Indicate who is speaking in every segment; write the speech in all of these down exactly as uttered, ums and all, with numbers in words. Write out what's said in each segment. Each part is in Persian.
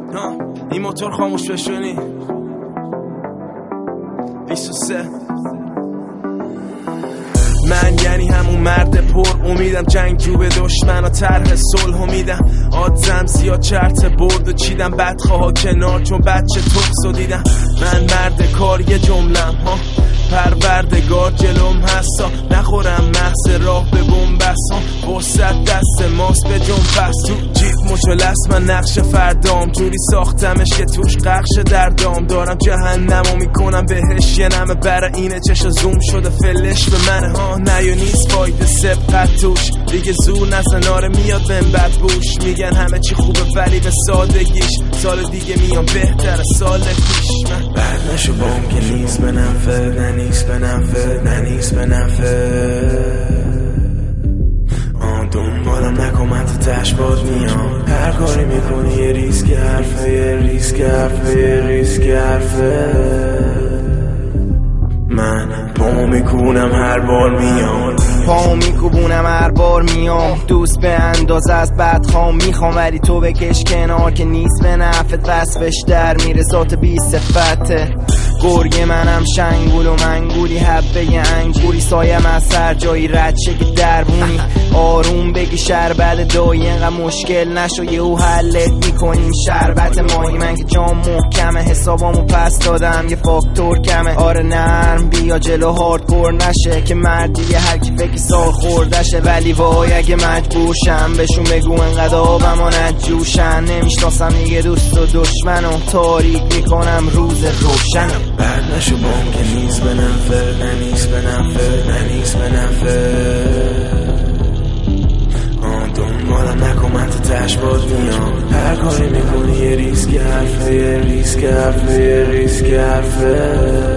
Speaker 1: این موتور خاموش بشونی بیست و سه. من یعنی همون مرد پر امیدم، جنگجو به دشمن و طرح صلح میدم. آدزم زیاد چرت برد و چیدم، بدخواه کنار چون بچه توکسو دیدم. من مرد کار یه جملم ها، پروردگار جلوم هستا. نخورم محض راه به بومبستان، فرصت دست ماست به جنب. پس تو جیب مجلس من نقش فردام، جوری ساختمش که توش قخش دردام. دارم جهنمو میکنم بهش یه نمه، برای اینه چش زوم شده فلش به منه ها. نه یا نیست فایده سبقت توش، دیگه زور نزناره میاد بهم بد بوش. میگن همه چی خوبه ولی به سادگیش، سال دیگه میام بهتر سال پیش. من
Speaker 2: بعد نشو بام که نیست به نفر، نه نیست به نفر، نه نیست به نفر. آن دنبالم نکن من تو تش باد میام. هر کاری میکنی یه ریسک حرفه، یه ریسک حرفه، یه ریسک حرفه. من پامو میکنم هر بار میام،
Speaker 3: پامو میکوبونم هر بار میام. دوست به اندازه از بدخوام میخوام، ولی تو بکش کنار که نیست به نفت. وصفش در میره ذات بی صفته. گرگ منم شنگول و منگولی، حبه ی انگوری سایم از سر جایی رد شه که دربونی. آروم بگی شربت دایی، اینقدر مشکل نشو یهو حلت میکنیم. شربت ماهی من که جام محکمه، حسابامو پس دادم یه فاکتور کمه. آره نرم بیا جلو هاردکور نشه، که مردیه هر کی فکر سال خوردشه. ولی وای اگه مجبورشم بهشون بگو انقدر آبم و نجوشن. نمیشناسم دیگه دوست و دشمن و تاریک میکنم روز روشنم.
Speaker 2: بعد نشو بام که نیست به نفر، نه نیست به نفر، نه نیست به نفر. آن دنبالم نکن من تو تش باد میام. هر کاری میکنی یه ریسک حرفه، یه ریسک حرفه، یه ریسک حرفه.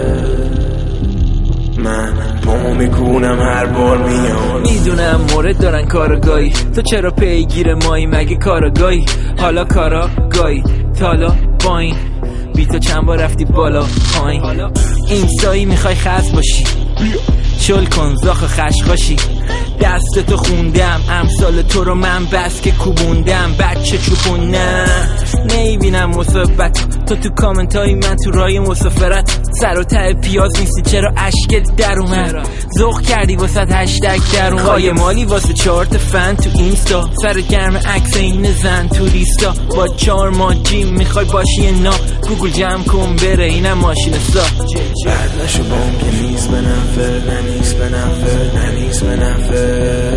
Speaker 2: من پامو میکنم هر بار میام.
Speaker 4: میدونم مورد دارن کارگاهی، تو چرا پیگیر مایی مگه کارگاهی؟ حالا کاراگاهی تالا باین، بی تو چند بار رفتی بالا پایین. اینستایی میخوای خز باشی، شل کن زاخ خشخاشی. دستتو خوندم امثال تو رو من بس که کوبوندم. بچه چوپون نه نیبینم مثبت، تو تو کامنت های من تو رای مسافرت. سر و ته پیاز نیستی چرا اشکت در اومد؟ ذوق کردی واسه هشتگ در اومد. خواهی مالی واسه چارت فن تو اینستا، سر گرم عکس این زن تو ریستا. با چار ما جیم میخوای باشی نا، گوگل جمع کن بره اینم ماشین سا.
Speaker 2: بعد نشو بام که نیست به نفر، نه نیست به نفر، نه نیست به نفر.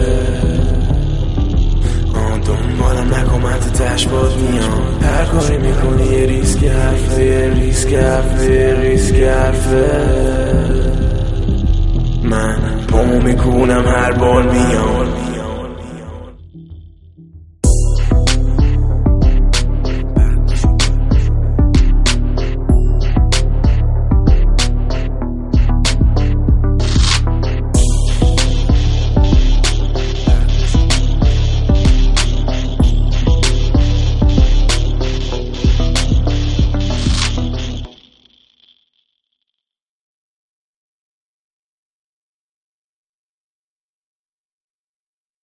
Speaker 2: آن دنبالم نکن من تو تش باد میام. هر کاری میکنی یه ریسک حرفه، یه ریسک حرفه، یه ریسک حرفه. من پامو میکنم هر بار میام.